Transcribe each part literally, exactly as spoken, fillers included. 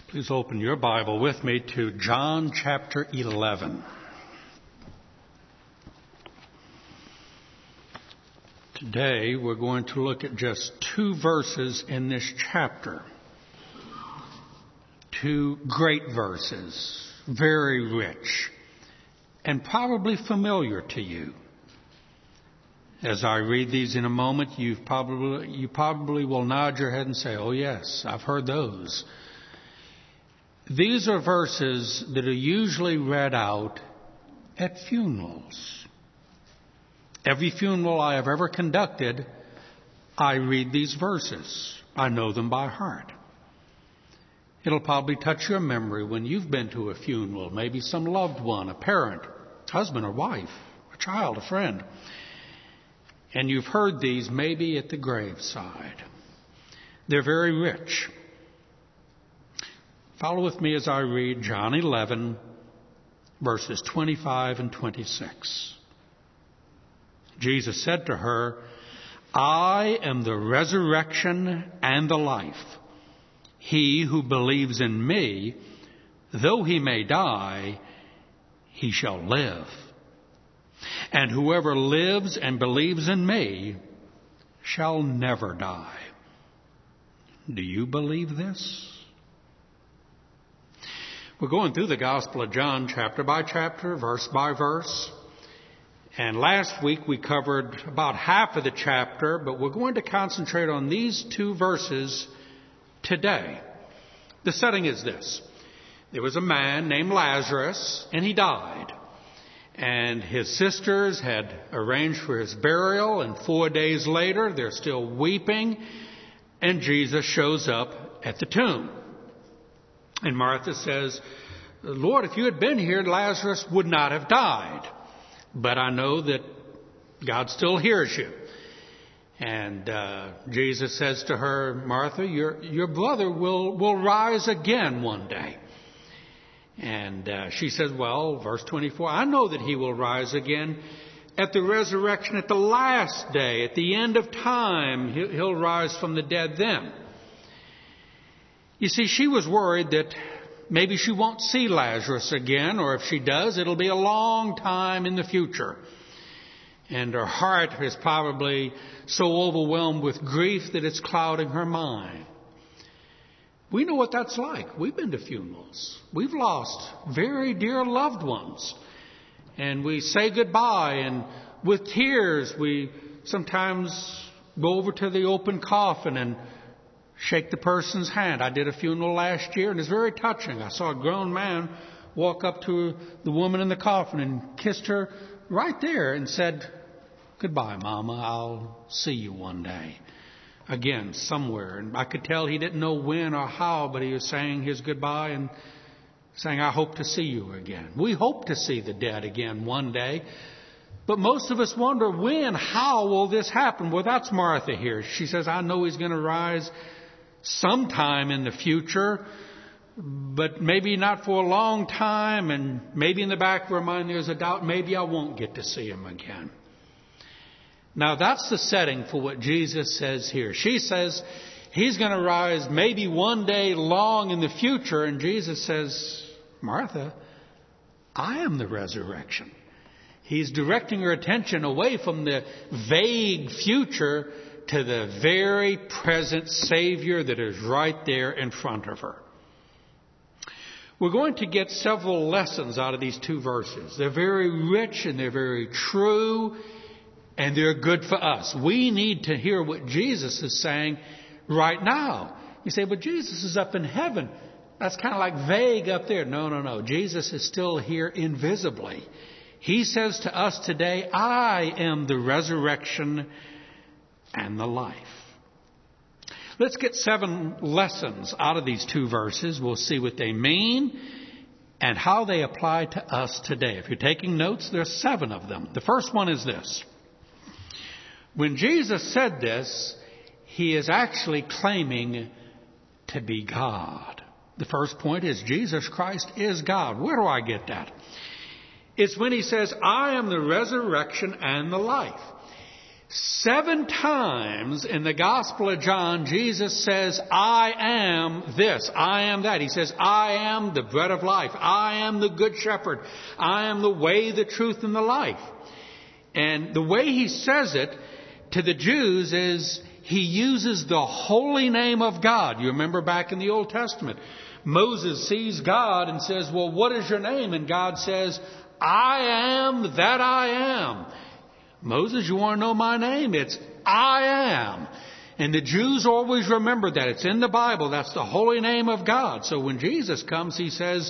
Please open your Bible with me to John chapter eleven. Today we're going to look at just two verses in this chapter. Two great verses, very rich, and probably familiar to you. As I read these in a moment, you've probably, you probably will nod your head and say, "Oh yes, I've heard those." These are verses that are usually read out at funerals. Every funeral I have ever conducted, I read these verses. I know them by heart. It'll probably touch your memory when you've been to a funeral, maybe some loved one, a parent, husband or wife, a child, a friend. And you've heard these maybe at the graveside. They're very rich. Follow with me as I read John eleven, verses twenty-five and twenty-six. Jesus said to her, "I am the resurrection and the life. He who believes in me, though he may die, he shall live. And whoever lives and believes in me shall never die." Do you believe this? We're going through the Gospel of John chapter by chapter, verse by verse. And last week we covered about half of the chapter, but we're going to concentrate on these two verses today. The setting is this. There was a man named Lazarus, and he died. And his sisters had arranged for his burial, and four days later they're still weeping, and Jesus shows up at the tomb. And Martha says, "Lord, if you had been here, Lazarus would not have died. But I know that God still hears you." And uh, Jesus says to her, "Martha, your your brother will, will rise again one day." And uh, she says, well, verse twenty-four, "I know that he will rise again at the resurrection at the last day, at the end of time. He'll, he'll rise from the dead then." You see, she was worried that maybe she won't see Lazarus again, or if she does, it'll be a long time in the future. And her heart is probably so overwhelmed with grief that it's clouding her mind. We know what that's like. We've been to funerals. We've lost very dear loved ones. And we say goodbye, and with tears we sometimes go over to the open coffin and shake the person's hand. I did a funeral last year, and it's very touching. I saw a grown man walk up to the woman in the coffin and kissed her right there and said, "Goodbye, Mama. I'll see you one day again somewhere." And I could tell he didn't know when or how, but he was saying his goodbye and saying, "I hope to see you again." We hope to see the dead again one day. But most of us wonder, when, how will this happen? Well, that's Martha here. She says, "I know he's going to rise sometime in the future, but maybe not for a long time, and maybe in the back of her mind there's a doubt, maybe I won't get to see him again." Now that's the setting for what Jesus says here. She says he's going to rise maybe one day long in the future, and Jesus says, "Martha, I am the resurrection." He's directing her attention away from the vague future to the very present Savior that is right there in front of her. We're going to get several lessons out of these two verses. They're very rich and they're very true and they're good for us. We need to hear what Jesus is saying right now. You say, "But Jesus is up in heaven. That's kind of like vague up there." No, no, no. Jesus is still here invisibly. He says to us today, "I am the resurrection and the life." Let's get seven lessons out of these two verses. We'll see what they mean and how they apply to us today. If you're taking notes, there's seven of them. The first one is this. When Jesus said this, he is actually claiming to be God. The first point is Jesus Christ is God. Where do I get that? It's when he says, "I am the resurrection and the life." Seven times in the Gospel of John, Jesus says, I am this, I am that. He says, I am the bread of life. I am the good shepherd. I am the way, the truth, and the life. And the way he says it to the Jews is he uses the holy name of God. You remember back in the Old Testament, Moses sees God and says, well, what is your name? And God says, I am that I am. Moses, you want to know my name? It's I am. And the Jews always remember that. It's in the Bible. That's the holy name of God. So when Jesus comes, he says,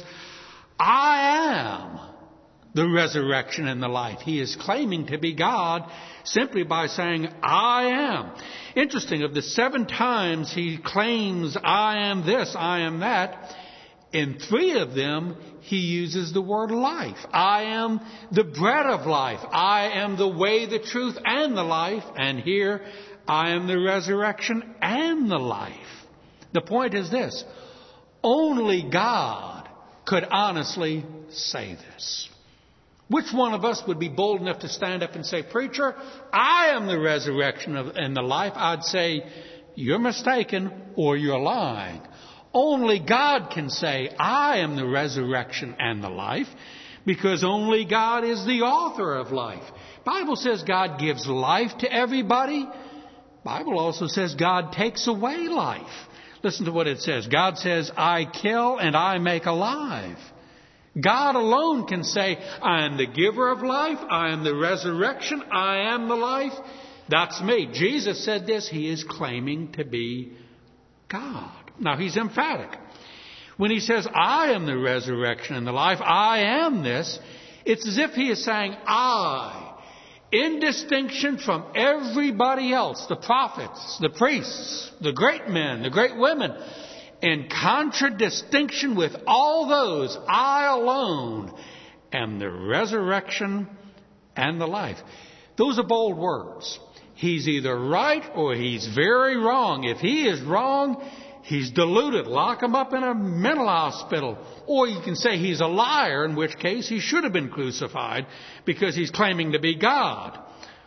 I am the resurrection and the life. He is claiming to be God simply by saying, I am. Interesting, of the seven times he claims, I am this, I am that, in three of them, he uses the word life. I am the bread of life. I am the way, the truth, and the life. And here, I am the resurrection and the life. The point is this. Only God could honestly say this. Which one of us would be bold enough to stand up and say, preacher, I am the resurrection and the life? I'd say, you're mistaken or you're lying. Only God can say, I am the resurrection and the life, because only God is the author of life. Bible says God gives life to everybody. Bible also says God takes away life. Listen to what it says. God says, I kill and I make alive. God alone can say, I am the giver of life. I am the resurrection. I am the life. That's me. Jesus said this. He is claiming to be God. Now, he's emphatic. When he says, I am the resurrection and the life, I am this, it's as if he is saying, I, in distinction from everybody else, the prophets, the priests, the great men, the great women, in contradistinction with all those, I alone am the resurrection and the life. Those are bold words. He's either right or he's very wrong. If he is wrong, he's deluded. Lock him up in a mental hospital. Or you can say he's a liar, in which case he should have been crucified because he's claiming to be God.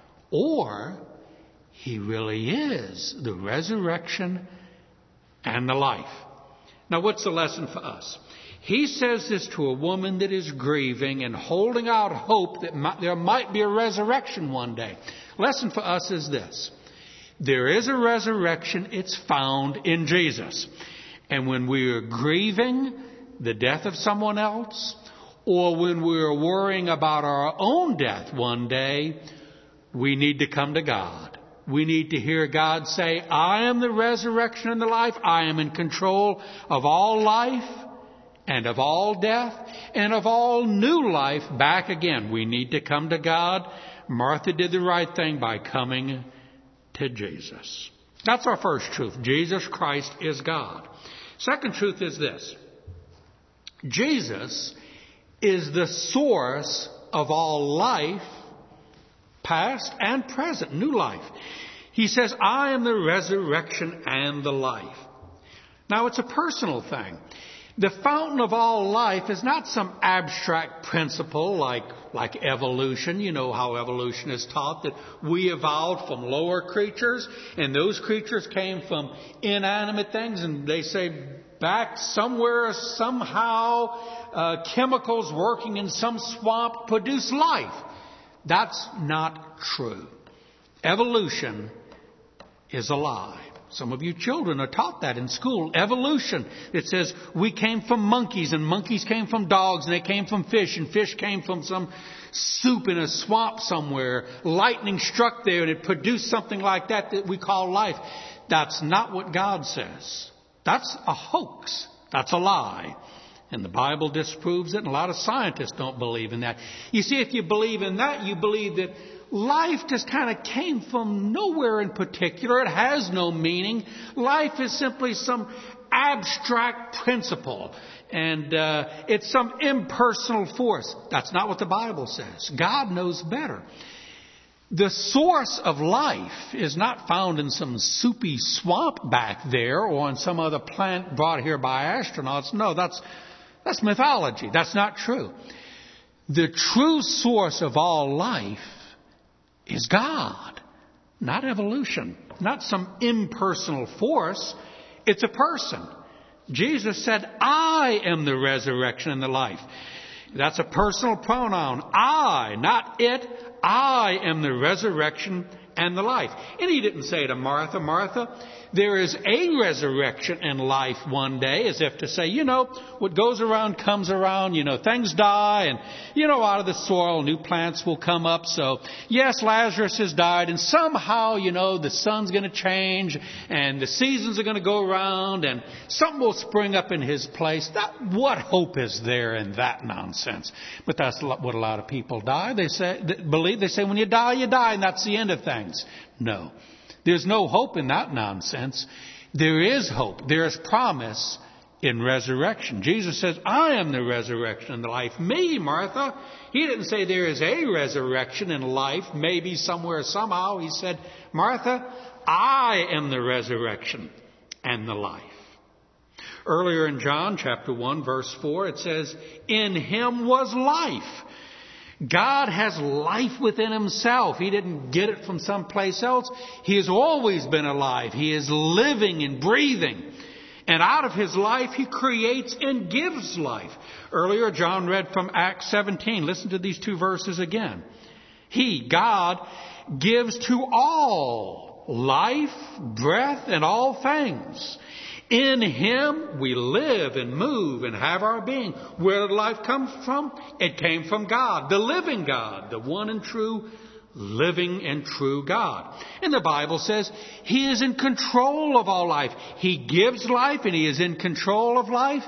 Or he really is the resurrection and the life. Now, what's the lesson for us? He says this to a woman that is grieving and holding out hope that might, there might be a resurrection one day. Lesson for us is this. There is a resurrection. It's found in Jesus. And when we are grieving the death of someone else, or when we are worrying about our own death one day, we need to come to God. We need to hear God say, I am the resurrection and the life. I am in control of all life and of all death and of all new life back again. We need to come to God. Martha did the right thing by coming to Jesus. That's our first truth. Jesus Christ is God. Second truth is this. Jesus is the source of all life, past and present, new life. He says, I am the resurrection and the life. Now, it's a personal thing. The fountain of all life is not some abstract principle like, like evolution. You know how evolution is taught, that we evolved from lower creatures, and those creatures came from inanimate things, and they say back somewhere, somehow, uh, chemicals working in some swamp produce life. That's not true. Evolution is a lie. Some of you children are taught that in school. Evolution. It says we came from monkeys, and monkeys came from dogs, and they came from fish, and fish came from some soup in a swamp somewhere. Lightning struck there, and it produced something like that that we call life. That's not what God says. That's a hoax. That's a lie. And the Bible disproves it, and a lot of scientists don't believe in that. You see, if you believe in that, you believe that life just kind of came from nowhere in particular. It has no meaning. Life is simply some abstract principle, and uh, it's some impersonal force. That's not what the Bible says. God knows better. The source of life is not found in some soupy swamp back there or on some other planet brought here by astronauts. No, that's that's mythology. That's not true. The true source of all life is God. not evolution, not some impersonal force. It's a person. Jesus said, I am the resurrection and the life. That's a personal pronoun. I, not it. I am the resurrection and the life. And he didn't say to Martha, Martha, there is a resurrection and life one day, as if to say, you know, what goes around comes around, you know, things die, and, you know, out of the soil, new plants will come up. So, yes, Lazarus has died, and somehow, you know, the sun's going to change, and the seasons are going to go around, and something will spring up in his place. That, what hope is there in that nonsense? But that's what a lot of people die. They say, they believe, they say, when you die, you die, and that's the end of things. No. There's no hope in that nonsense. There is hope. There is promise in resurrection. Jesus says, I am the resurrection and the life. Me, Martha. He didn't say there is a resurrection and life, maybe somewhere, somehow. He said, Martha, I am the resurrection and the life. Earlier in John chapter one, verse four, it says, in him was life. God has life within himself. He didn't get it from someplace else. He has always been alive. He is living and breathing. And out of his life, he creates and gives life. Earlier, John read from Acts seventeen. Listen to these two verses again. He, God, gives to all life, breath, and all things. In him we live and move and have our being. Where did life come from? It came from God, the living God, the one and true, living and true God. And the Bible says he is in control of all life. He gives life and he is in control of life.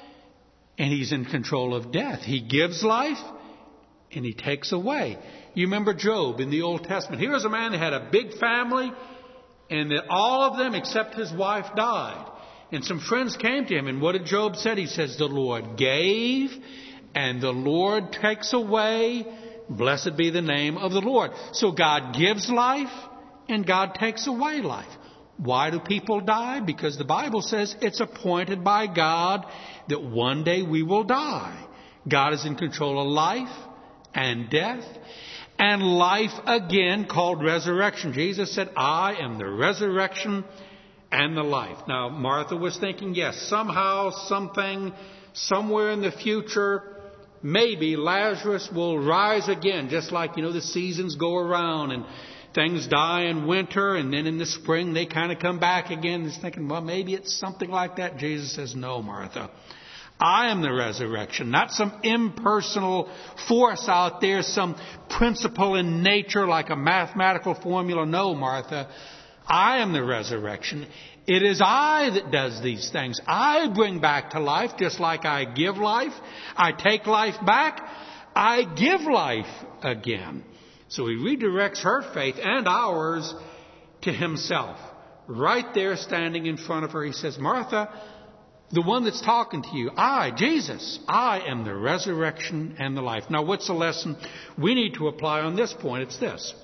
And he's in control of death. He gives life and he takes away. You remember Job in the Old Testament. Here was a man that had a big family, and that all of them except his wife died. And some friends came to him, and what did Job say? He says, the Lord gave, and the Lord takes away. Blessed be the name of the Lord. So God gives life, and God takes away life. Why do people die? Because the Bible says it's appointed by God that one day we will die. God is in control of life and death, and life again called resurrection. Jesus said, I am the resurrection and the life. Now, Martha was thinking, yes, somehow, something, somewhere in the future, maybe Lazarus will rise again, just like, you know, the seasons go around and things die in winter, and then in the spring they kind of come back again. He's thinking, well, maybe it's something like that. Jesus says, no, Martha. I am the resurrection, not some impersonal force out there, some principle in nature like a mathematical formula. No, Martha. I am the resurrection. It is I that does these things. I bring back to life just like I give life. I take life back. I give life again. So he redirects her faith and ours to himself. Right there standing in front of her, he says, Martha, the one that's talking to you, I, Jesus, I am the resurrection and the life. Now, what's the lesson we need to apply on this point? It's this.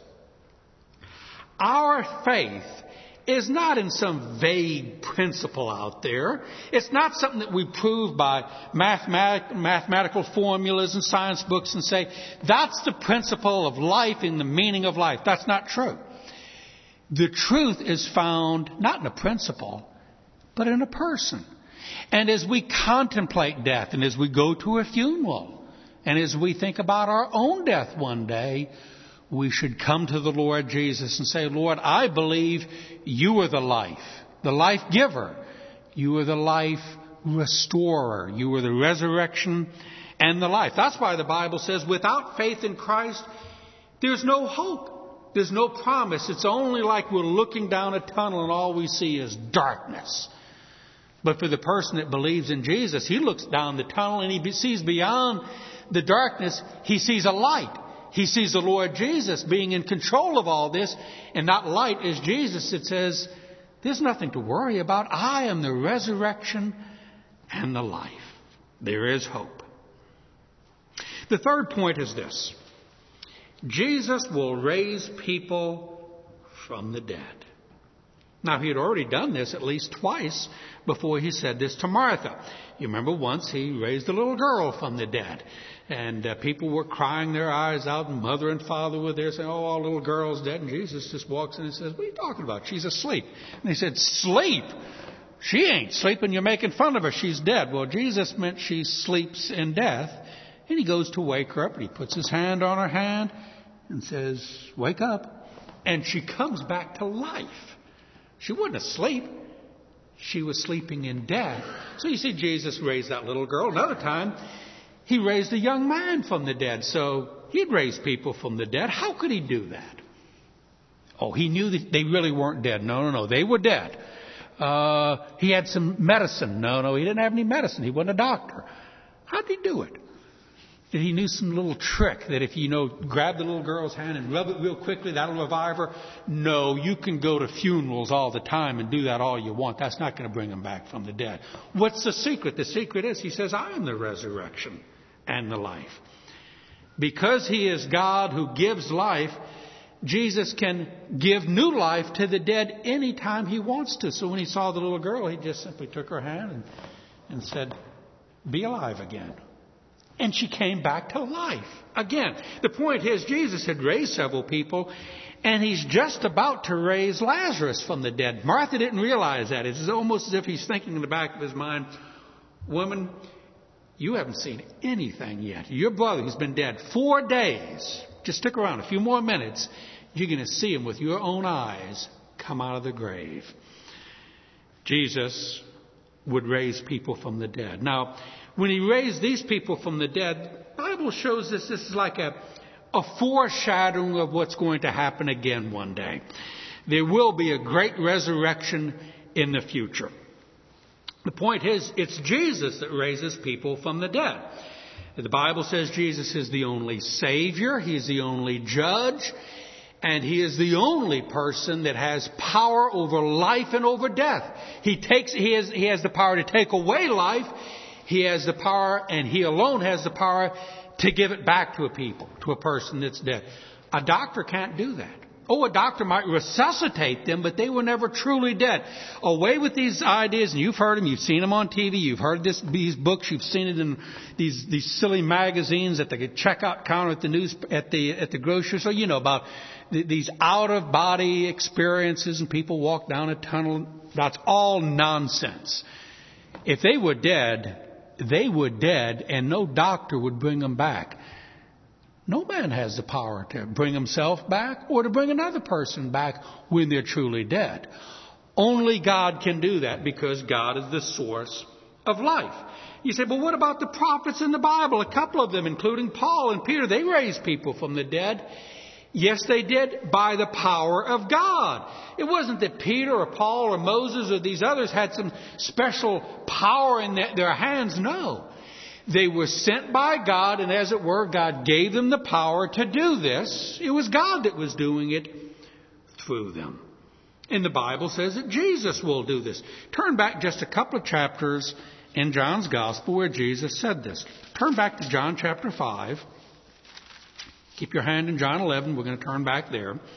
Our faith is not in some vague principle out there. It's not something that we prove by mathematic, mathematical formulas and science books and say, that's the principle of life and the meaning of life. That's not true. The truth is found not in a principle, but in a person. And as we contemplate death, and as we go to a funeral, and as we think about our own death one day, we should come to the Lord Jesus and say, Lord, I believe you are the life, the life giver. You are the life restorer. You are the resurrection and the life. That's why the Bible says without faith in Christ, there's no hope. There's no promise. It's only like we're looking down a tunnel and all we see is darkness. But for the person that believes in Jesus, he looks down the tunnel and he sees beyond the darkness, he sees a light. He sees the Lord Jesus being in control of all this. And that light is Jesus. It says, there's nothing to worry about. I am the resurrection and the life. There is hope. The third point is this. Jesus will raise people from the dead. Now, he had already done this at least twice before he said this to Martha. You remember once he raised a little girl from the dead. And uh, people were crying their eyes out, and mother and father were there saying, oh, our little girl's dead. And Jesus just walks in and says, what are you talking about? She's asleep. And they said, sleep? She ain't sleeping. You're making fun of her. She's dead. Well, Jesus meant she sleeps in death. And he goes to wake her up, and he puts his hand on her hand and says, wake up. And she comes back to life. She wasn't asleep. She was sleeping in death. So you see, Jesus raised that little girl. Another time, he raised a young man from the dead. So he'd raise people from the dead. How could he do that? Oh, he knew that they really weren't dead. No, no, no. They were dead. Uh, he had some medicine. No, no, he didn't have any medicine. He wasn't a doctor. How did he do it? Did he knew some little trick that if you know, grab the little girl's hand and rub it real quickly, that'll revive her? No, you can go to funerals all the time and do that all you want. That's not going to bring them back from the dead. What's the secret? The secret is, he says, I am the resurrection and the life. Because he is God who gives life, Jesus can give new life to the dead anytime he wants to. So when he saw the little girl, he just simply took her hand and, and said, be alive again. And she came back to life again. The point is, Jesus had raised several people, and he's just about to raise Lazarus from the dead. Martha didn't realize that. It's almost as if he's thinking in the back of his mind, woman, you haven't seen anything yet. Your brother, who's been dead four days, just stick around a few more minutes, you're going to see him with your own eyes come out of the grave. Jesus would raise people from the dead. Now, when he raised these people from the dead, the Bible shows us this is like a, a foreshadowing of what's going to happen again one day. There will be a great resurrection in the future. The point is, it's Jesus that raises people from the dead. The Bible says Jesus is the only Savior. He's the only judge. And he is the only person that has power over life and over death. He takes, he has, he has the power to take away life. He has the power, and he alone has the power to give it back to a people, to a person that's dead. A doctor can't do that. Oh, a doctor might resuscitate them, but they were never truly dead. Away with these ideas, and you've heard them, you've seen them on T V, you've heard this, these books, you've seen it in these these silly magazines at the checkout counter at the news at the at the grocery store. You know about the, these out of body experiences, and people walk down a tunnel. That's all nonsense. If they were dead, they were dead, and no doctor would bring them back. No man has the power to bring himself back or to bring another person back when they're truly dead. Only God can do that, because God is the source of life. You say, but what about the prophets in the Bible? A couple of them, including Paul and Peter, they raised people from the dead. Yes, they did, by the power of God. It wasn't that Peter or Paul or Moses or these others had some special power in their hands. No. They were sent by God, and as it were, God gave them the power to do this. It was God that was doing it through them. And the Bible says that Jesus will do this. Turn back just a couple of chapters in John's Gospel where Jesus said this. Turn back to John chapter five. Keep your hand in John eleven. We're going to turn back there. And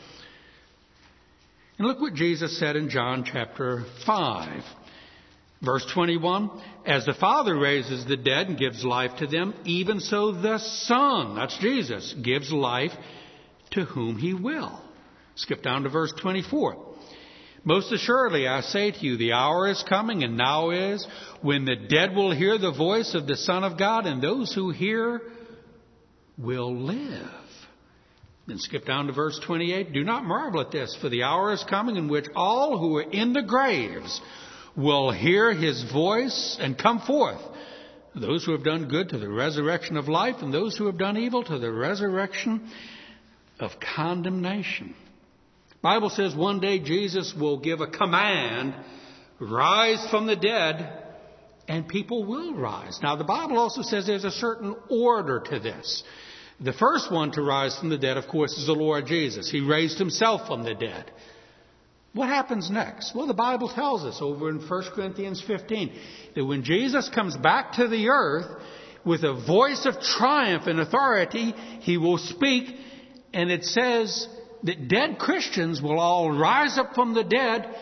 look what Jesus said in John chapter five. Verse twenty-one, as the Father raises the dead and gives life to them, even so the Son, that's Jesus, gives life to whom he will. Skip down to verse twenty-four. Most assuredly, I say to you, the hour is coming, and now is, when the dead will hear the voice of the Son of God, and those who hear will live. Then skip down to verse twenty-eight. Do not marvel at this, for the hour is coming in which all who are in the graves will hear his voice and come forth. Those who have done good to the resurrection of life, and those who have done evil to the resurrection of condemnation. The Bible says one day Jesus will give a command, rise from the dead, and people will rise. Now the Bible also says there's a certain order to this. The first one to rise from the dead, of course, is the Lord Jesus. He raised himself from the dead. What happens next? Well, the Bible tells us over in First Corinthians fifteen that when Jesus comes back to the earth with a voice of triumph and authority, he will speak, and it says that dead Christians will all rise up from the dead,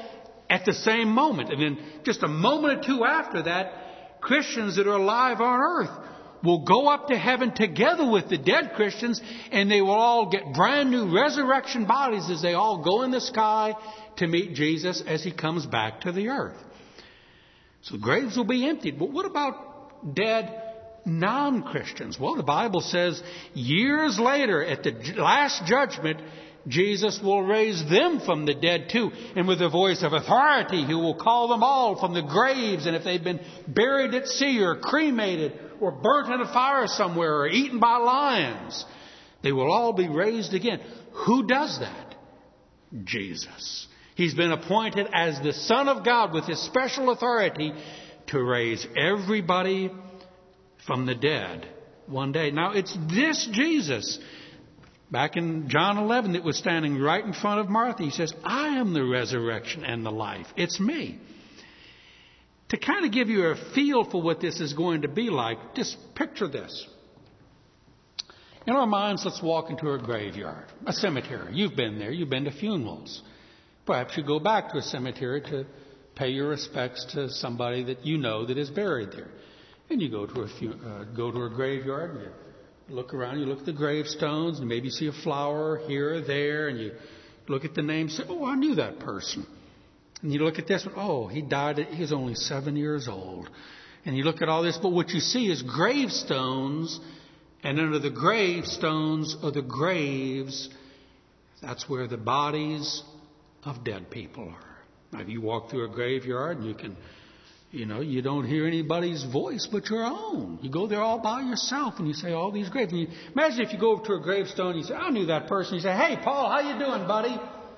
at the same moment. And then just a moment or two after that, Christians that are alive on earth will go up to heaven together with the dead Christians, and they will all get brand new resurrection bodies as they all go in the sky to meet Jesus as he comes back to the earth. So graves will be emptied. But what about dead non-Christians? Well, the Bible says years later, at the last judgment, Jesus will raise them from the dead too. And with a voice of authority, he will call them all from the graves. And if they've been buried at sea or cremated or burnt in a fire somewhere or eaten by lions, they will all be raised again. Who does that? Jesus. He's been appointed as the Son of God with his special authority to raise everybody from the dead one day. Now, it's this Jesus, back in John eleven, that was standing right in front of Martha. He says, I am the resurrection and the life. It's me. To kind of give you a feel for what this is going to be like, just picture this. In our minds, let's walk into a graveyard, a cemetery. You've been there. You've been to funerals. Perhaps you go back to a cemetery to pay your respects to somebody that you know that is buried there. And you go to a fu- uh, go to a graveyard, and you look around, you look at the gravestones, and maybe see a flower here or there, and you look at the name and say, oh, I knew that person. And you look at this one, oh, he died, he was only seven years old. And you look at all this, but what you see is gravestones, and under the gravestones are the graves. That's where the bodies of dead people are. Now, if you walk through a graveyard, and you can, you know, you don't hear anybody's voice but your own. You go there all by yourself, and you say all these graves. And you, imagine if you go to a gravestone, and you say, I knew that person. You say, hey, Paul, how you doing, buddy?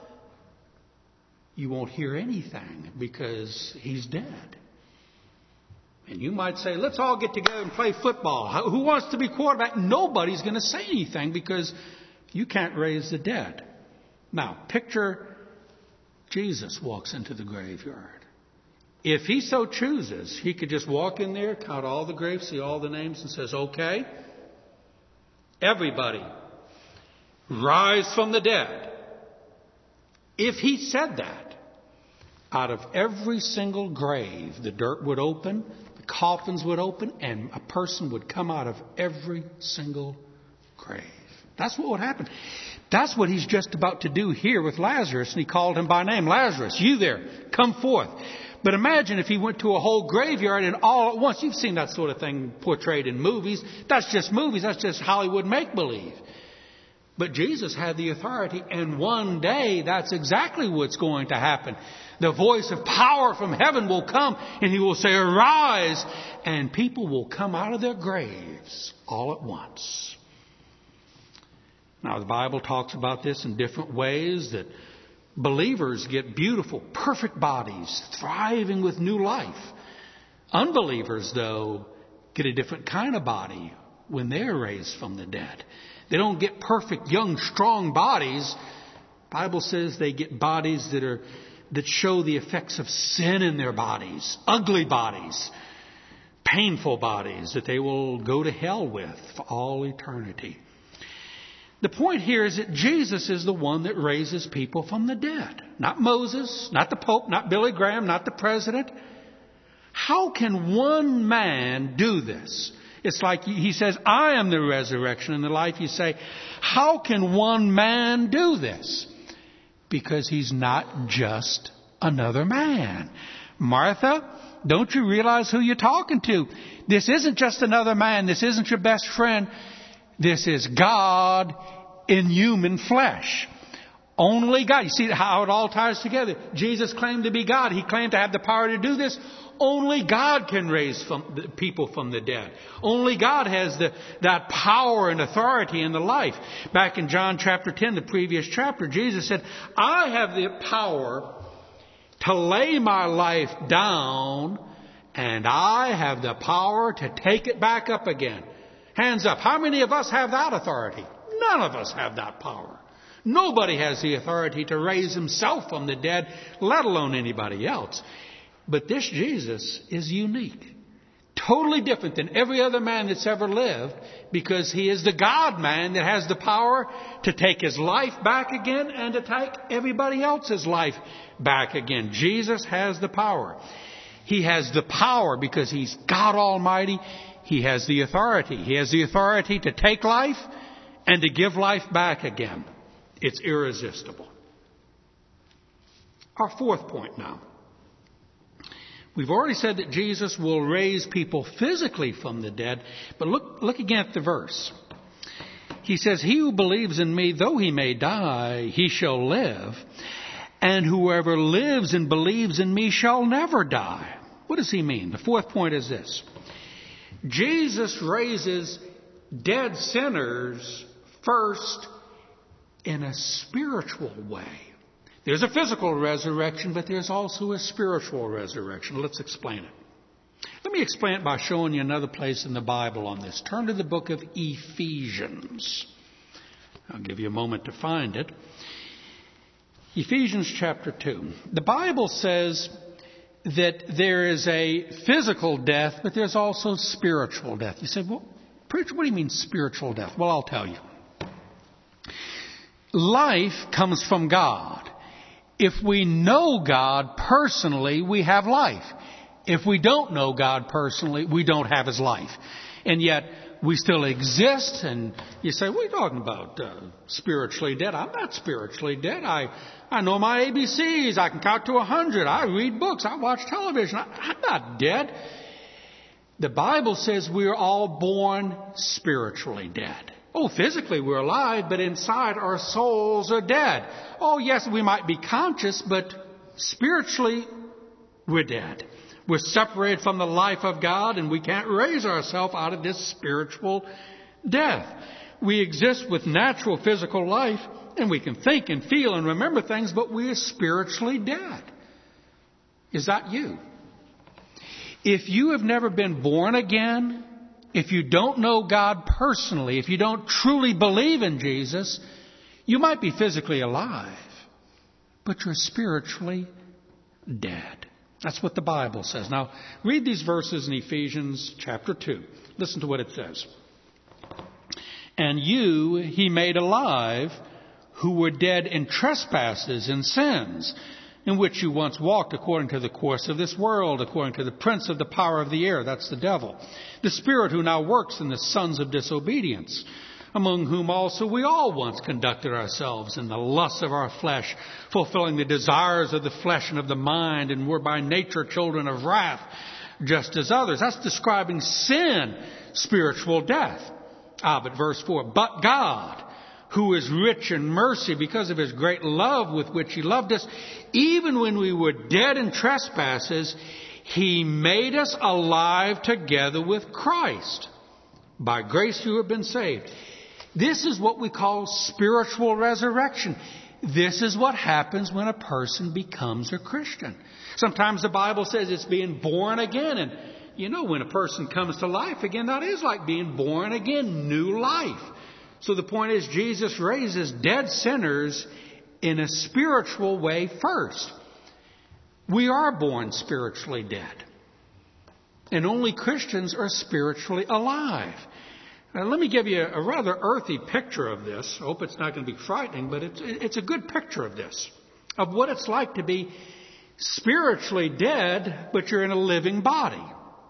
You won't hear anything because he's dead. And you might say, let's all get together and play football. Who wants to be quarterback? Nobody's going to say anything because you can't raise the dead. Now, picture Jesus walks into the graveyard. If he so chooses, he could just walk in there, count all the graves, see all the names, and says, okay, everybody, rise from the dead. If he said that, out of every single grave, the dirt would open, the coffins would open, and a person would come out of every single grave. That's what would happen. That's what he's just about to do here with Lazarus. And he called him by name. Lazarus, you there, come forth. But imagine if he went to a whole graveyard and all at once. You've seen that sort of thing portrayed in movies. That's just movies. That's just Hollywood make-believe. But Jesus had the authority. And one day, that's exactly what's going to happen. The voice of power from heaven will come. And he will say, arise. And people will come out of their graves all at once. Now, the Bible talks about this in different ways, that believers get beautiful, perfect bodies, thriving with new life. Unbelievers, though, get a different kind of body when they're raised from the dead. They don't get perfect, young, strong bodies. The Bible says they get bodies that are that show the effects of sin in their bodies, ugly bodies, painful bodies that they will go to hell with for all eternity. The point here is that Jesus is the one that raises people from the dead. Not Moses, not the Pope, not Billy Graham, not the president. How can one man do this? It's like he says, I am the resurrection and the life. You say, how can one man do this? Because he's not just another man. Martha, don't you realize who you're talking to? This isn't just another man. This isn't your best friend. This is God in human flesh. Only God. You see how it all ties together. Jesus claimed to be God. He claimed to have the power to do this. Only God can raise from the people from the dead. Only God has the, that power and authority in the life. Back in John chapter ten, the previous chapter, Jesus said, I have the power to lay my life down, and I have the power to take it back up again. Hands up. How many of us have that authority? None of us have that power. Nobody has the authority to raise himself from the dead, let alone anybody else. But this Jesus is unique. Totally different than every other man that's ever lived, because he is the God-man that has the power to take his life back again and to take everybody else's life back again. Jesus has the power. He has the power because he's God Almighty. He has the authority. He has the authority to take life and to give life back again. It's irresistible. Our fourth point now. We've already said that Jesus will raise people physically from the dead, but look, look again at the verse. He says, he who believes in me, though he may die, he shall live. And whoever lives and believes in me shall never die. What does he mean? The fourth point is this. Jesus raises dead sinners first in a spiritual way. There's a physical resurrection, but there's also a spiritual resurrection. Let's explain it. Let me explain it by showing you another place in the Bible on this. Turn to the book of Ephesians. I'll give you a moment to find it. Ephesians chapter two. The Bible says that there is a physical death, but there's also spiritual death. You say, well, preacher, what do you mean spiritual death? Well, I'll tell you. Life comes from God. If we know God personally, we have life. If we don't know God personally, we don't have His life. And yet, we still exist. And you say, what are you talking about? Uh, spiritually dead? I'm not spiritually dead. I, I know my A B Cs. I can count to a hundred. I read books. I watch television. I, I'm not dead. The Bible says we're all born spiritually dead. Oh, physically we're alive, but inside our souls are dead. Oh, yes, we might be conscious, but spiritually we're dead. We're separated from the life of God, and we can't raise ourselves out of this spiritual death. We exist with natural physical life, and we can think and feel and remember things, but we are spiritually dead. Is that you? If you have never been born again, if you don't know God personally, if you don't truly believe in Jesus, you might be physically alive, but you're spiritually dead. That's what the Bible says. Now, read these verses in Ephesians chapter two. Listen to what it says. And you he made alive who were dead in trespasses and sins, in which you once walked according to the course of this world, according to the prince of the power of the air, that's the devil, the spirit who now works in the sons of disobedience, among whom also we all once conducted ourselves in the lusts of our flesh, fulfilling the desires of the flesh and of the mind, and were by nature children of wrath, just as others. That's describing sin, spiritual death. Ah, but verse four, but God, who is rich in mercy because of His great love with which He loved us, even when we were dead in trespasses, He made us alive together with Christ. By grace you have been saved. This is what we call spiritual resurrection. This is what happens when a person becomes a Christian. Sometimes the Bible says it's being born again. And you know, when a person comes to life again, that is like being born again, new life. So the point is, Jesus raises dead sinners in a spiritual way first. We are born spiritually dead. And only Christians are spiritually alive. Now, let me give you a rather earthy picture of this. I hope it's not going to be frightening, but it's, it's a good picture of this, of what it's like to be spiritually dead, but you're in a living body.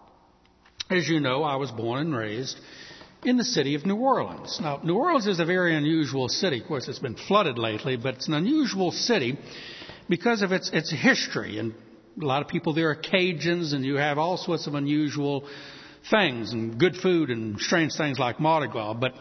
As you know, I was born and raised in the city of New Orleans. Now, New Orleans is a very unusual city. Of course, it's been flooded lately, but it's an unusual city because of its its history. And a lot of people there are Cajuns, and you have all sorts of unusual things and good food and strange things like Mardi Gras. But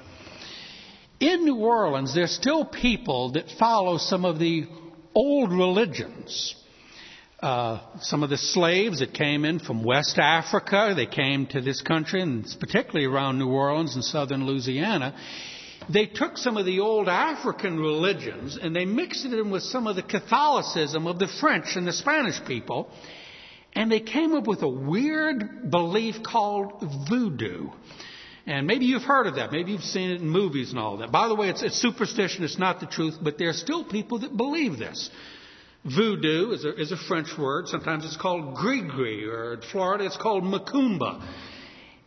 in New Orleans, there's still people that follow some of the old religions. Uh, some of the slaves that came in from West Africa, they came to this country, and particularly around New Orleans and southern Louisiana. They took some of the old African religions and they mixed it in with some of the Catholicism of the French and the Spanish people. And they came up with a weird belief called voodoo. And maybe you've heard of that. Maybe you've seen it in movies and all that. By the way, it's, it's superstition. It's not the truth. But there are still people that believe this. Voodoo is a, is a French word. Sometimes it's called gris-gris, or in Florida it's called macumba.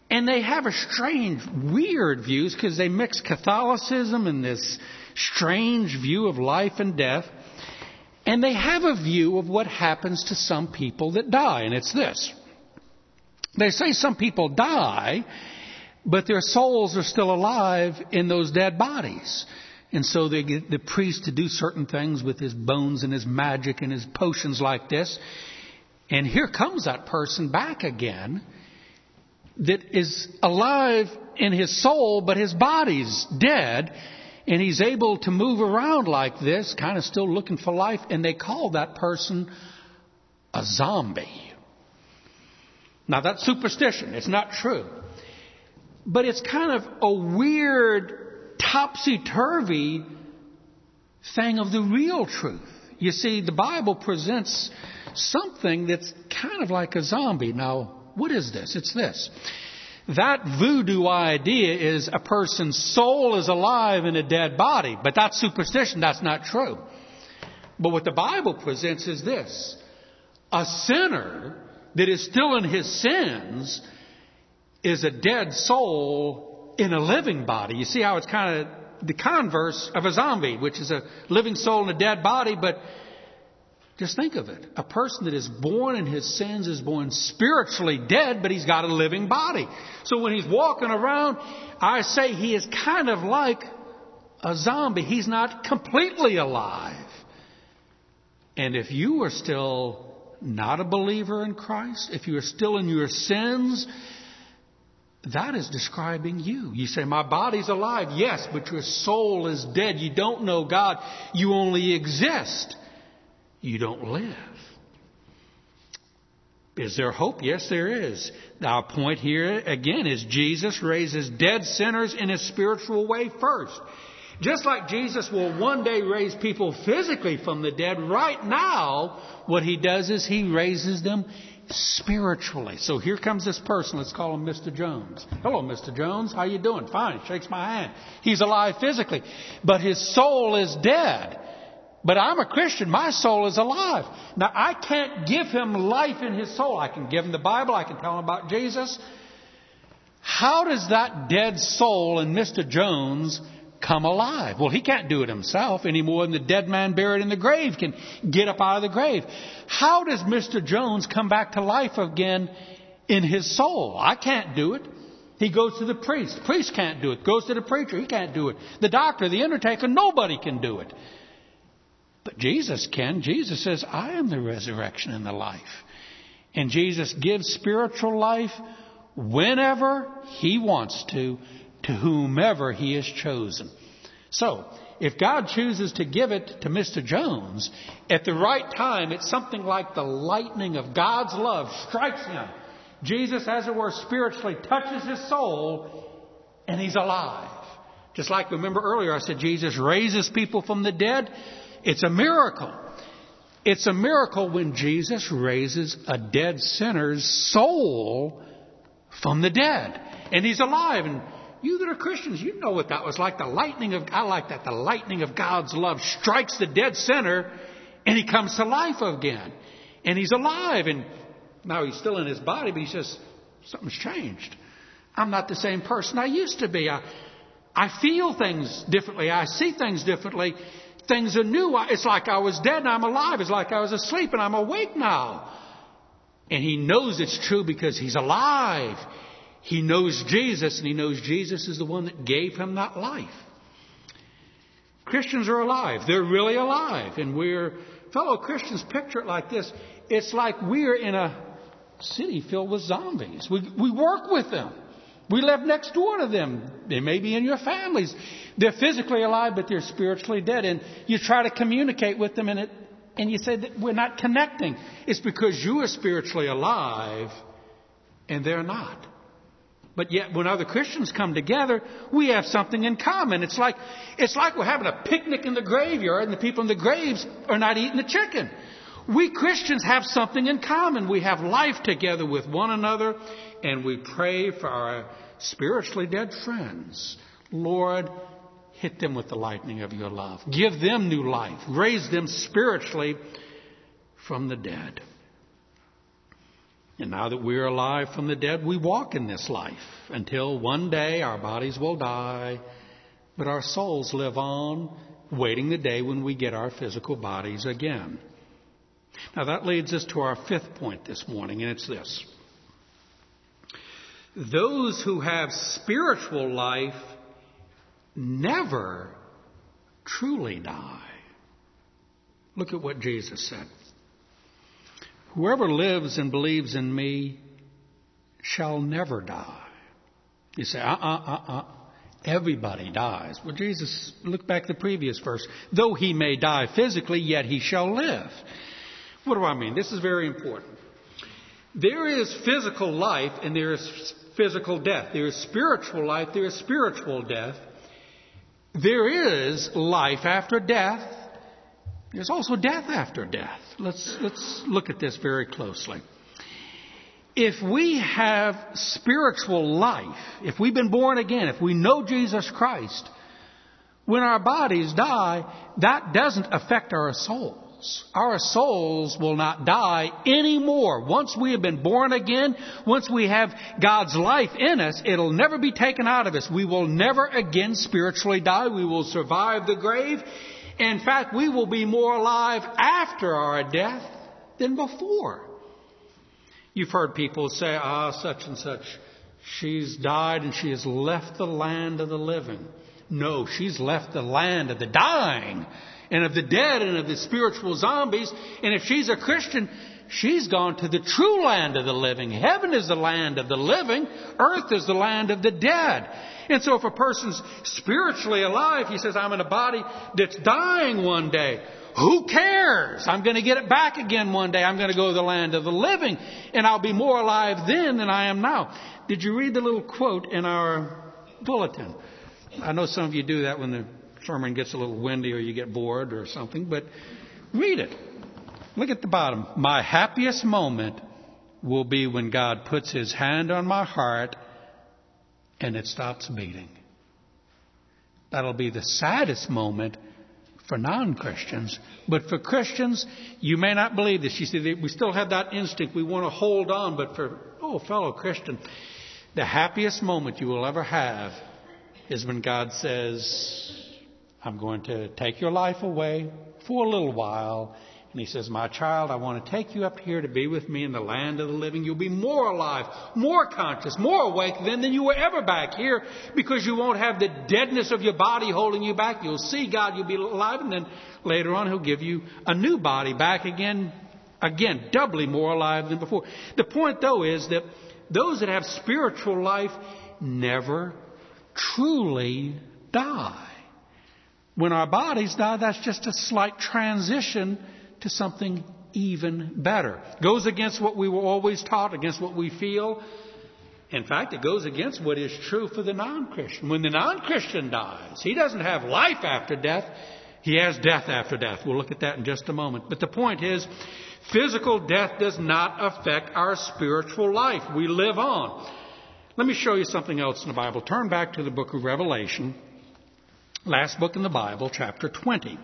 And they have a strange, weird views because they mix Catholicism and this strange view of life and death. And they have a view of what happens to some people that die. And it's this. They say some people die, but their souls are still alive in those dead bodies. And so they get the priest to do certain things with his bones and his magic and his potions like this. And here comes that person back again that is alive in his soul, but his body's dead. And he's able to move around like this, kind of still looking for life. And they call that person a zombie. Now that's superstition. It's not true. But it's kind of a weird, topsy-turvy thing of the real truth. You see, the Bible presents something that's kind of like a zombie. Now, what is this? It's this. That voodoo idea is a person's soul is alive in a dead body. But that's superstition. That's not true. But what the Bible presents is this. A sinner that is still in his sins is a dead soul in a living body. You see how it's kind of the converse of a zombie, which is a living soul in a dead body. But just think of it. A person that is born in his sins is born spiritually dead, but he's got a living body. So when he's walking around, I say he is kind of like a zombie. He's not completely alive. And if you are still not a believer in Christ, if you are still in your sins, that is describing you. You say, my body's alive. Yes, but your soul is dead. You don't know God. You only exist. You don't live. Is there hope? Yes, there is. Our point here again is Jesus raises dead sinners in a spiritual way first. Just like Jesus will one day raise people physically from the dead, right now what he does is he raises them spiritually. So here comes this person. Let's call him Mister Jones. Hello, Mister Jones. How you doing? Fine. He shakes my hand. He's alive physically, but his soul is dead. But I'm a Christian. My soul is alive. Now, I can't give him life in his soul. I can give him the Bible. I can tell him about Jesus. How does that dead soul in Mister Jones come alive? Well, he can't do it himself any more than the dead man buried in the grave can get up out of the grave. How does Mister Jones come back to life again in his soul? I can't do it. He goes to the priest. The priest can't do it. Goes to the preacher. He can't do it. The doctor, the undertaker, nobody can do it. But Jesus can. Jesus says, I am the resurrection and the life. And Jesus gives spiritual life whenever he wants to, to whomever he has chosen. So, if God chooses to give it to Mister Jones, at the right time, it's something like the lightning of God's love strikes him. Jesus, as it were, spiritually touches his soul, and he's alive. Just like, remember earlier, I said Jesus raises people from the dead. It's a miracle. It's a miracle when Jesus raises a dead sinner's soul from the dead. And he's alive. And you that are Christians, you know what that was like. The lightning of, I like that. The lightning of God's love strikes the dead sinner and he comes to life again. And he's alive. And now he's still in his body, but he says, something's changed. I'm not the same person I used to be. I, I feel things differently. I see things differently. Things are new. It's like I was dead and I'm alive. It's like I was asleep and I'm awake now. And he knows it's true because he's alive. He knows Jesus, and he knows Jesus is the one that gave him that life. Christians are alive. They're really alive. And we're, fellow Christians, picture it like this. It's like we're in a city filled with zombies. We, we work with them. We live next door to them. They may be in your families. They're physically alive, but they're spiritually dead. And you try to communicate with them, and it, and you say that we're not connecting. It's because you are spiritually alive, and they're not. But yet, when other Christians come together, we have something in common. It's like it's like we're having a picnic in the graveyard, and the people in the graves are not eating the chicken. We Christians have something in common. We have life together with one another, and we pray for our spiritually dead friends. Lord, hit them with the lightning of your love. Give them new life. Raise them spiritually from the dead. And now that we are alive from the dead, we walk in this life until one day our bodies will die, but our souls live on, waiting the day when we get our physical bodies again. Now that leads us to our fifth point this morning, and it's this. Those who have spiritual life never truly die. Look at what Jesus said. Whoever lives and believes in me shall never die. You say, uh-uh, uh-uh. Everybody dies. Well, Jesus, look back at the previous verse. Though he may die physically, yet he shall live. What do I mean? This is very important. There is physical life and there is physical death. There is spiritual life. There is spiritual death. There is life after death. There's also death after death. Let's, let's look at this very closely. If we have spiritual life, if we've been born again, if we know Jesus Christ, when our bodies die, that doesn't affect our souls. Our souls will not die anymore. Once we have been born again, once we have God's life in us, it'll never be taken out of us. We will never again spiritually die. We will survive the grave. In fact, we will be more alive after our death than before. You've heard people say, ah, such and such, she's died and she has left the land of the living. No, she's left the land of the dying and of the dead and of the spiritual zombies. And if she's a Christian, she's gone to the true land of the living. Heaven is the land of the living. Earth is the land of the dead. And so if a person's spiritually alive, he says, I'm in a body that's dying one day. Who cares? I'm going to get it back again one day. I'm going to go to the land of the living, and I'll be more alive then than I am now. Did you read the little quote in our bulletin? I know some of you do that when the sermon gets a little windy or you get bored or something, but read it. Look at the bottom. My happiest moment will be when God puts his hand on my heart and it stops beating. That'll be the saddest moment for non-Christians. But for Christians, you may not believe this. You see, we still have that instinct. We want to hold on. But for, oh, fellow Christian, the happiest moment you will ever have is when God says, I'm going to take your life away for a little while. And he says, my child, I want to take you up here to be with me in the land of the living. You'll be more alive, more conscious, more awake then than you were ever back here, because you won't have the deadness of your body holding you back. You'll see God, you'll be alive, and then later on he'll give you a new body back again, again, doubly more alive than before. The point, though, is that those that have spiritual life never truly die. When our bodies die, that's just a slight transition to something even better. Goes against what we were always taught, against what we feel. In fact, it goes against what is true for the non-Christian. When the non-Christian dies, he doesn't have life after death. He has death after death. We'll look at that in just a moment. But the point is, physical death does not affect our spiritual life. We live on. Let me show you something else in the Bible. Turn back to the book of Revelation, last book in the Bible, chapter twenty.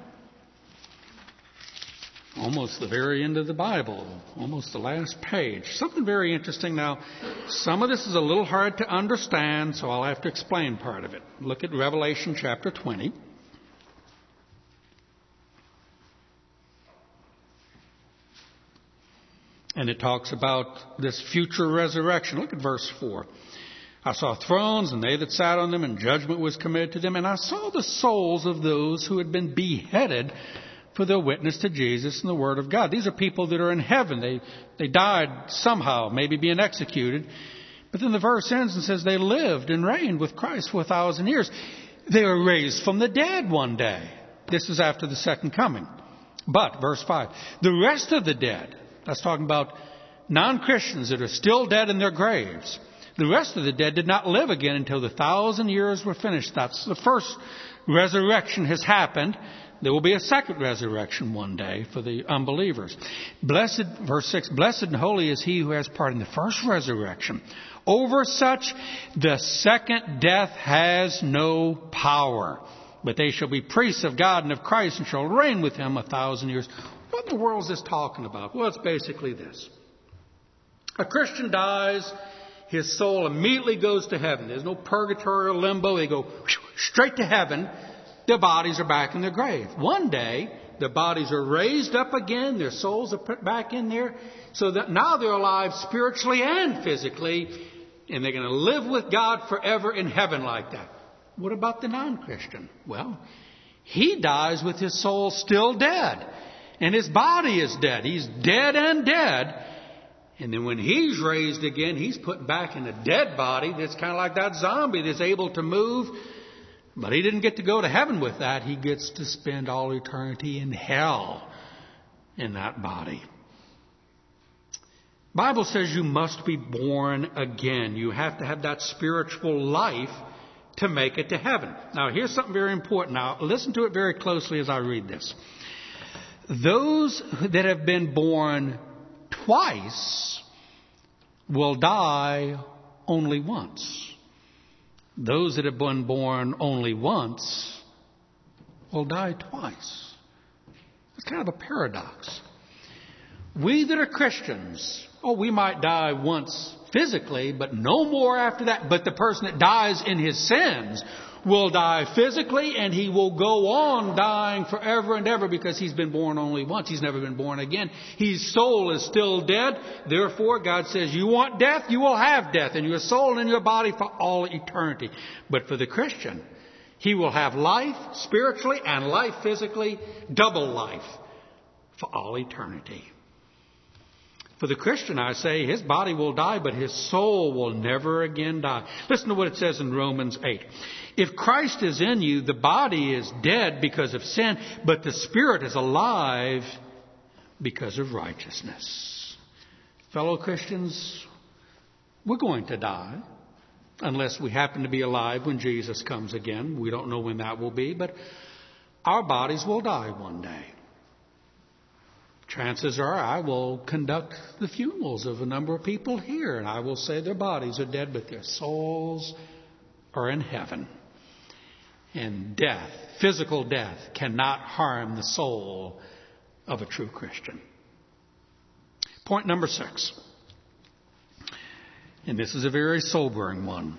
Almost the very end of the Bible, almost the last page. Something very interesting. Now, some of this is a little hard to understand, so I'll have to explain part of it. Look at Revelation chapter twenty. And it talks about this future resurrection. Look at verse four. I saw thrones, and they that sat on them, and judgment was committed to them. And I saw the souls of those who had been beheaded for their witness to Jesus and the Word of God. These are people that are in heaven. They they died somehow, maybe being executed. But then the verse ends and says they lived and reigned with Christ for a thousand years. They were raised from the dead one day. This is after the second coming. But, verse five, the rest of the dead, that's talking about non-Christians that are still dead in their graves. The rest of the dead did not live again until the thousand years were finished. That's the first resurrection has happened. There will be a second resurrection one day for the unbelievers. Blessed, verse six, blessed and holy is he who has part in the first resurrection. Over such, the second death has no power. But they shall be priests of God and of Christ and shall reign with him a thousand years. What in the world is this talking about? Well, it's basically this. A Christian dies, his soul immediately goes to heaven. There's no purgatory or limbo. They go straight to heaven. Their bodies are back in their grave. One day, their bodies are raised up again. Their souls are put back in there. So that now they're alive spiritually and physically. And they're going to live with God forever in heaven like that. What about the non-Christian? Well, he dies with his soul still dead. And his body is dead. He's dead and dead. And then when he's raised again, he's put back in a dead body that's kind of like that zombie that's able to move. But he didn't get to go to heaven with that. He gets to spend all eternity in hell in that body. Bible says you must be born again. You have to have that spiritual life to make it to heaven. Now, here's something very important. Now, listen to it very closely as I read this. Those that have been born twice will die only once. Those that have been born only once will die twice. It's kind of a paradox. We that are Christians, oh, we might die once physically, but no more after that. But the person that dies in his sins will die physically, and he will go on dying forever and ever because he's been born only once. He's never been born again. His soul is still dead. Therefore, God says, you want death? You will have death in your soul and in your body for all eternity. But for the Christian, he will have life spiritually and life physically, double life for all eternity. For the Christian, I say, his body will die, but his soul will never again die. Listen to what it says in Romans eight. If Christ is in you, the body is dead because of sin, but the spirit is alive because of righteousness. Fellow Christians, we're going to die unless we happen to be alive when Jesus comes again. We don't know when that will be, but our bodies will die one day. Chances are I will conduct the funerals of a number of people here, and I will say their bodies are dead, but their souls are in heaven. And death, physical death, cannot harm the soul of a true Christian. Point number six. And this is a very sobering one.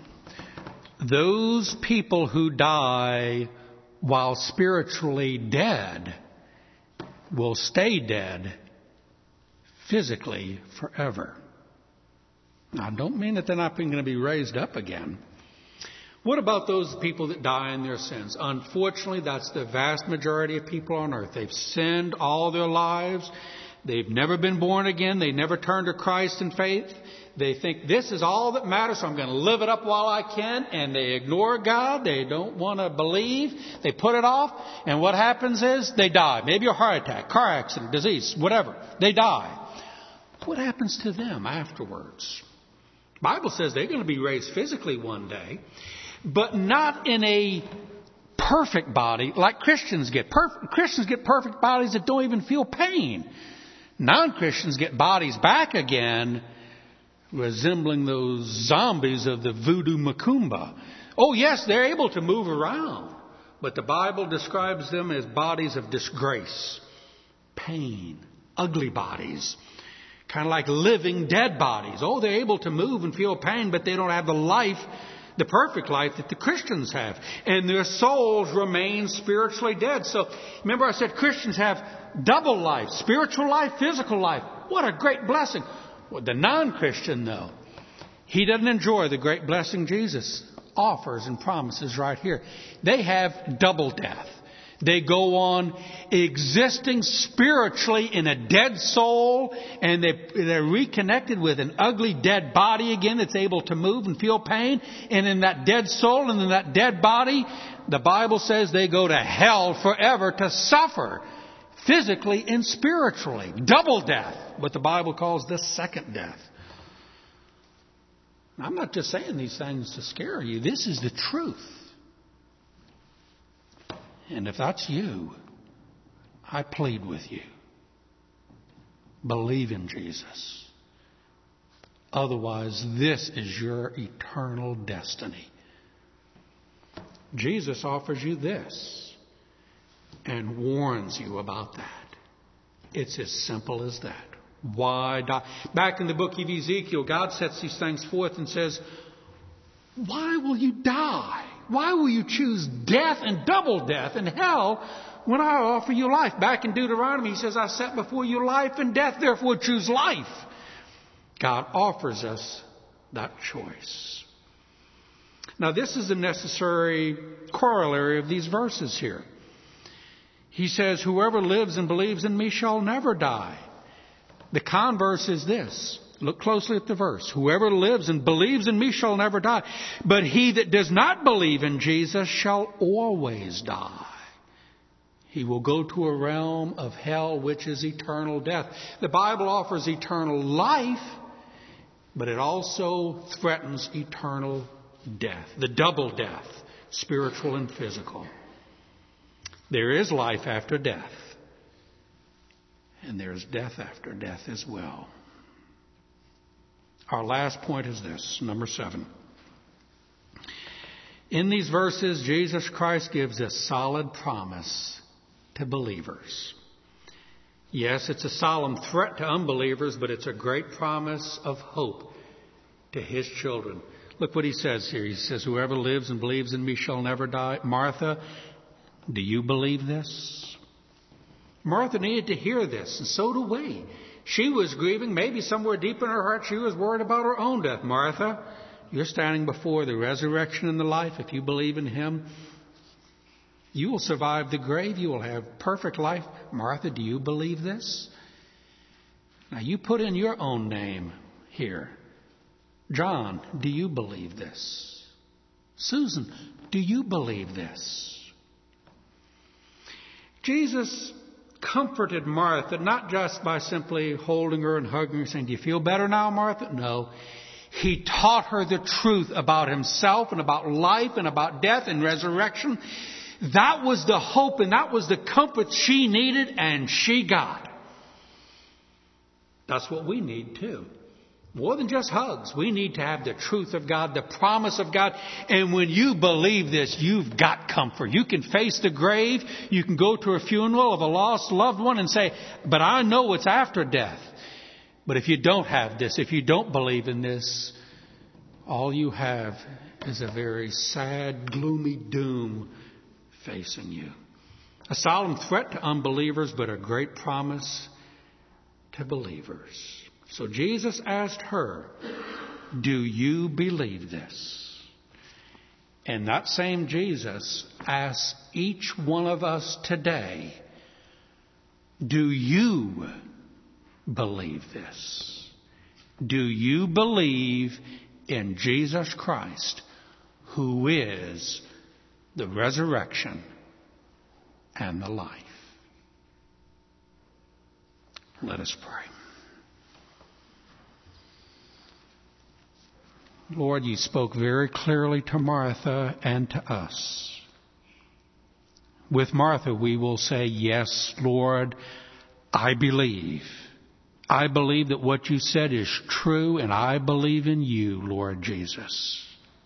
Those people who die while spiritually dead will stay dead physically forever. Now, I don't mean that they're not going to be raised up again. What about those people that die in their sins? Unfortunately, that's the vast majority of people on earth. They've sinned all their lives. They've never been born again. They never turned to Christ in faith. They think this is all that matters, so I'm going to live it up while I can. And they ignore God. They don't want to believe. They put it off. And what happens is they die. Maybe a heart attack, car accident, disease, whatever. They die. What happens to them afterwards? The Bible says they're going to be raised physically one day, but not in a perfect body like Christians get. Perf- Christians get perfect bodies that don't even feel pain. Non-Christians get bodies back again resembling those zombies of the voodoo macumba. Oh, yes, they're able to move around, but the Bible describes them as bodies of disgrace, pain, ugly bodies, kind of like living dead bodies. Oh, they're able to move and feel pain, but they don't have the life, the perfect life that the Christians have. And their souls remain spiritually dead. So remember I said Christians have double life, spiritual life, physical life. What a great blessing. Well, the non-Christian, though, he doesn't enjoy the great blessing Jesus offers and promises right here. They have double death. They go on existing spiritually in a dead soul, and they, they're reconnected with an ugly dead body again that's able to move and feel pain. And in that dead soul and in that dead body, the Bible says they go to hell forever to suffer physically and spiritually. Double death, what the Bible calls the second death. I'm not just saying these things to scare you. This is the truth. And if that's you, I plead with you. Believe in Jesus. Otherwise, this is your eternal destiny. Jesus offers you this and warns you about that. It's as simple as that. Why die? Back in the book of Ezekiel, God sets these things forth and says, why will you die? Why will you choose death and double death and hell when I offer you life? Back in Deuteronomy, he says, I set before you life and death, therefore choose life. God offers us that choice. Now, this is a necessary corollary of these verses here. He says, whoever lives and believes in me shall never die. The converse is this. Look closely at the verse. Whoever lives and believes in me shall never die. But he that does not believe in Jesus shall always die. He will go to a realm of hell, which is eternal death. The Bible offers eternal life, but it also threatens eternal death. The double death, spiritual and physical. There is life after death. And there is death after death as well. Our last point is this, number seven. In these verses, Jesus Christ gives a solid promise to believers. Yes, it's a solemn threat to unbelievers, but it's a great promise of hope to His children. Look what He says here. He says, whoever lives and believes in me shall never die. Martha, do you believe this? Martha needed to hear this, and so do we. She was grieving. Maybe somewhere deep in her heart she was worried about her own death. Martha, you're standing before the resurrection and the life. If you believe in Him, you will survive the grave. You will have perfect life. Martha, do you believe this? Now you put in your own name here. John, do you believe this? Susan, do you believe this? Jesus comforted Martha, not just by simply holding her and hugging her, saying, do you feel better now, Martha? No. He taught her the truth about Himself and about life and about death and resurrection. That was the hope and that was the comfort she needed and she got. That's what we need too. More than just hugs. We need to have the truth of God, the promise of God. And when you believe this, you've got comfort. You can face the grave. You can go to a funeral of a lost loved one and say, but I know it's after death. But if you don't have this, if you don't believe in this, all you have is a very sad, gloomy doom facing you. A solemn threat to unbelievers, but a great promise to believers. So Jesus asked her, do you believe this? And that same Jesus asks each one of us today, do you believe this? Do you believe in Jesus Christ, who is the resurrection and the life? Let us pray. Lord, you spoke very clearly to Martha and to us. With Martha, we will say, yes, Lord, I believe. I believe that what you said is true, and I believe in you, Lord Jesus.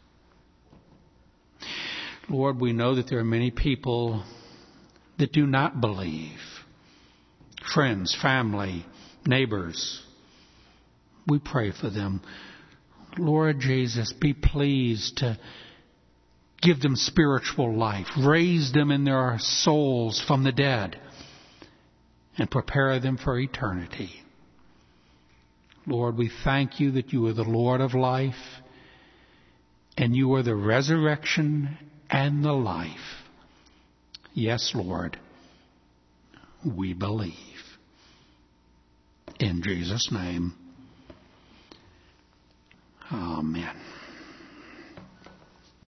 Lord, we know that there are many people that do not believe. Friends, family, neighbors. We pray for them. Lord Jesus, be pleased to give them spiritual life. Raise them in their souls from the dead and prepare them for eternity. Lord, we thank you that you are the Lord of life and you are the resurrection and the life. Yes, Lord, we believe. In Jesus' name. Amen.